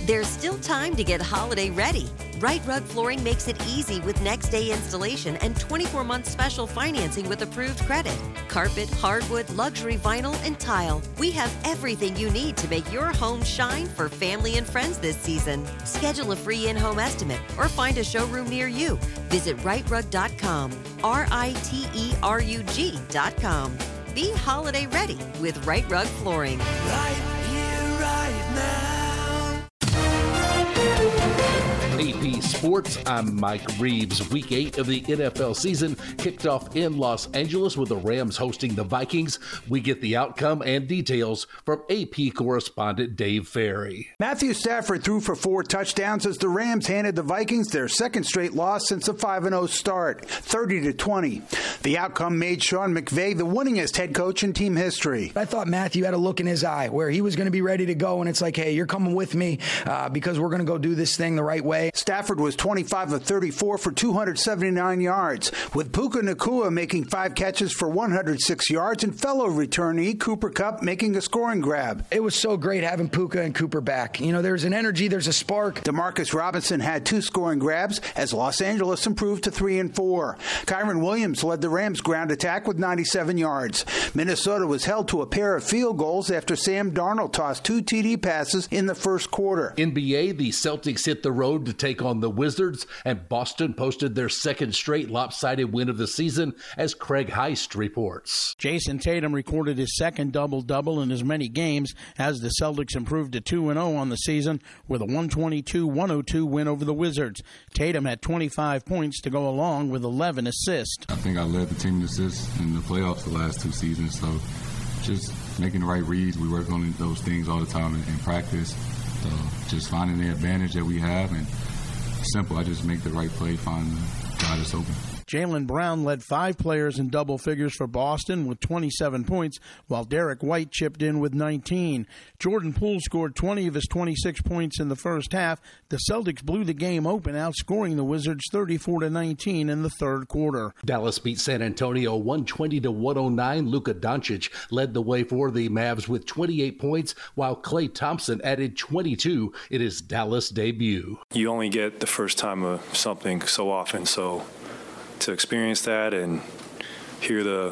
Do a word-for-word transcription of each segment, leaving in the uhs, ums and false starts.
There's still time to get holiday ready. Right Rug Flooring makes it easy with next day installation and twenty-four month special financing with approved credit. Carpet, hardwood, luxury vinyl, and tile. We have everything you need to make your home shine for family and friends this season. Schedule a free in-home estimate or find a showroom near you. Visit right rug dot com. R I T E R U G dot com. Be holiday ready with Right Rug Flooring. Right here, right now. A P Sports, I'm Mike Reeves. Week eight of the N F L season kicked off in Los Angeles with the Rams hosting the Vikings. We get the outcome and details from A P correspondent Dave Ferry. Matthew Stafford threw for four touchdowns as the Rams handed the Vikings their second straight loss since a five and oh start, thirty to twenty. The outcome made Sean McVay the winningest head coach in team history. I thought Matthew had a look in his eye where he was going to be ready to go, and it's like, hey, you're coming with me uh, because we're going to go do this thing the right way. Stafford was twenty-five of thirty-four for two hundred seventy-nine yards, with Puka Nacua making five catches for one hundred six yards and fellow returnee Cooper Kupp making a scoring grab. It was so great having Puka and Cooper back. You know, there's an energy, there's a spark. Demarcus Robinson had two scoring grabs as Los Angeles improved to three and four. Kyron Williams led the Rams' ground attack with ninety-seven yards. Minnesota was held to a pair of field goals after Sam Darnold tossed two T D passes in the first quarter. N B A, the Celtics hit the road to take on the Wizards, and Boston posted their second straight lopsided win of the season, as Craig Heist reports. Jason Tatum recorded his second double-double in as many games as the Celtics improved to two and oh on the season with a one twenty-two one oh two win over the Wizards. Tatum had twenty-five points to go along with eleven assists. I think I led the team in assists in the playoffs the last two seasons, so just making the right reads. We work on those things all the time in, in practice. So just finding the advantage that we have, and simple. I just make the right play, find the guy that's open. Jaylen Brown led five players in double figures for Boston with twenty-seven points, while Derek White chipped in with nineteen. Jordan Poole scored twenty of his twenty-six points in the first half. The Celtics blew the game open, outscoring the Wizards thirty-four to nineteen in the third quarter. Dallas beat San Antonio one twenty to one oh nine. Luka Doncic led the way for the Mavs with twenty-eight points, while Klay Thompson added twenty-two in his Dallas debut. You only get the first time of something so often, so to experience that and hear the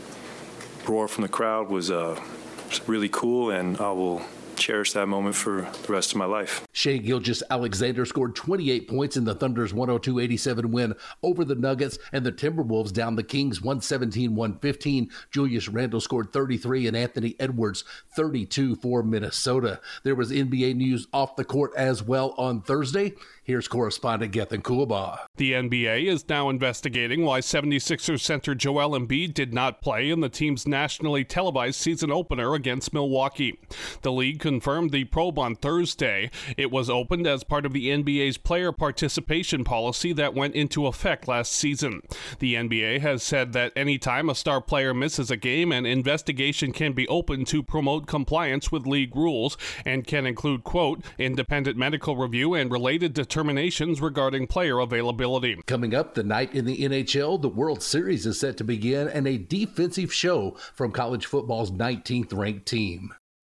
roar from the crowd was uh, really cool, and I will cherish that moment for the rest of my life. Shai Gilgeous-Alexander scored twenty-eight points in the Thunder's one oh two eighty-seven win over the Nuggets, and the Timberwolves down the Kings one seventeen one fifteen. Julius Randle scored thirty-three, and Anthony Edwards thirty-two for Minnesota. There was N B A news off the court as well on Thursday. Here's correspondent Gethin Coolbaugh. The N B A is now investigating why seventy-sixers center Joel Embiid did not play in the team's nationally televised season opener against Milwaukee. The league confirmed the probe on Thursday. It was opened as part of the N B A's player participation policy that went into effect last season. The N B A has said that anytime a star player misses a game, an investigation can be opened to promote compliance with league rules and can include, quote, independent medical review and related determinations regarding player availability. Coming up, the night in the N H L, the World Series is set to begin, and a defensive show from college football's nineteenth ranked team.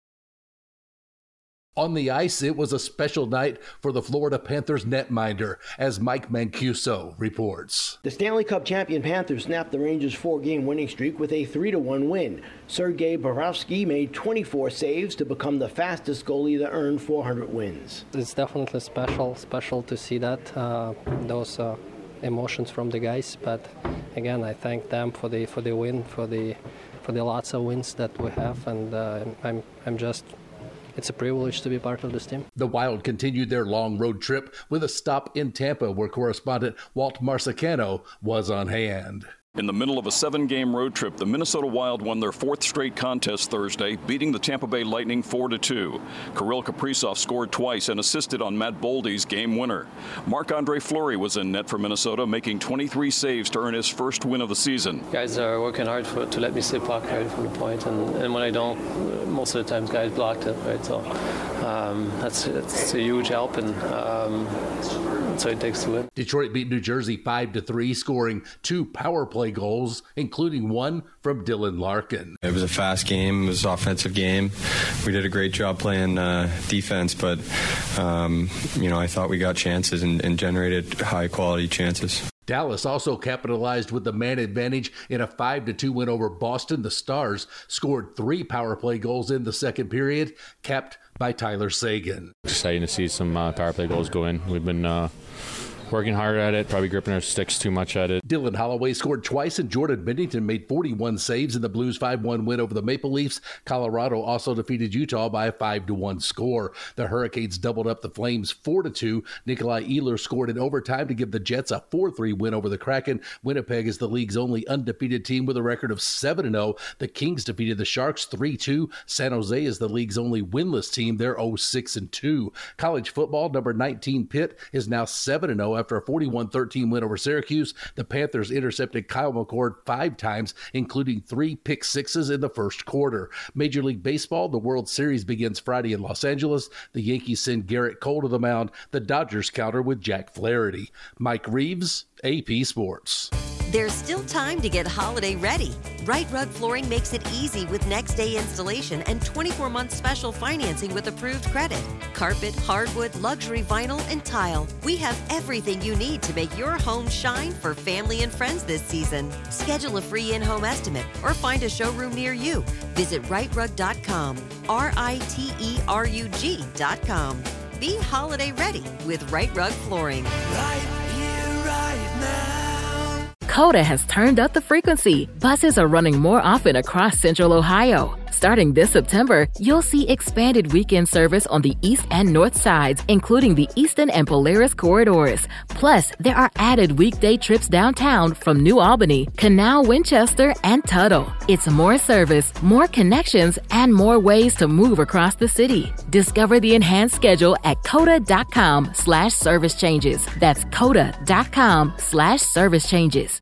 On the ice, it was a special night for the Florida Panthers netminder, as Mike Mancuso reports. The Stanley Cup champion Panthers snapped the Rangers' four-game winning streak with a three to one win. Sergei Bobrovsky made twenty-four saves to become the fastest goalie to earn four hundred wins. It's definitely special, special to see that, uh, those uh, emotions from the guys. But again, I thank them for the for the win, for the for the lots of wins that we have, and uh, I'm I'm just. It's a privilege to be part of this team. The Wild continued their long road trip with a stop in Tampa, where correspondent Walt Marsicano was on hand. In the middle of a seven-game road trip, the Minnesota Wild won their fourth straight contest Thursday, beating the Tampa Bay Lightning four to two. Kirill Kaprizov scored twice and assisted on Matt Boldy's game winner. Marc-Andre Fleury was in net for Minnesota, making twenty-three saves to earn his first win of the season. Guys are working hard for, to let me see puck right from the point, and, and when I don't, most of the times guys blocked it, right? So um, that's, that's a huge help, and um, that's what it takes to win. Detroit beat New Jersey five to three, scoring two power play play goals, including one from Dylan Larkin. It was a fast game. It was an offensive game. We did a great job playing uh, defense, but, um, you know, I thought we got chances and, and generated high-quality chances. Dallas also capitalized with the man advantage in a five to two win over Boston. The Stars scored three power play goals in the second period, capped by Tyler Seguin. Exciting to see some uh, power play goals go in. We've been uh, working hard at it, probably gripping our sticks too much at it. Dylan Holloway scored twice, and Jordan Bennington made forty-one saves in the Blues' five one win over the Maple Leafs. Colorado also defeated Utah by a five to one score. The Hurricanes doubled up the Flames four to two. Nikolai Ehlers scored in overtime to give the Jets a four three win over the Kraken. Winnipeg is the league's only undefeated team with a record of seven and oh. The Kings defeated the Sharks three two. San Jose is the league's only winless team. They're oh six and two. College football, number nineteen Pitt is now seven and oh after a forty-one thirteen win over Syracuse. The Panthers intercepted Kyle McCord five times, including three pick sixes in the first quarter. Major League Baseball, the World Series begins Friday in Los Angeles. The Yankees send Garrett Cole to the mound. The Dodgers counter with Jack Flaherty. Mike Reeves, A P Sports. There's still time to get holiday ready. Right Rug Flooring makes it easy with next day installation and twenty-four month special financing with approved credit. Carpet, hardwood, luxury vinyl, and tile. We have everything you need to make your home shine for family and friends this season. Schedule a free in-home estimate or find a showroom near you. Visit right rug dot com, R I T E R U G dot com. Be holiday ready with Right Rug Flooring. Right here, right now. Coda has turned up the frequency. Buses are running more often across Central Ohio. Starting this September, you'll see expanded weekend service on the east and north sides, including the Eastern and Polaris corridors. Plus, there are added weekday trips downtown from New Albany, Canal, Winchester, and Tuttle. It's more service, more connections, and more ways to move across the city. Discover the enhanced schedule at coda.com slash service changes. That's coda.com slash service changes.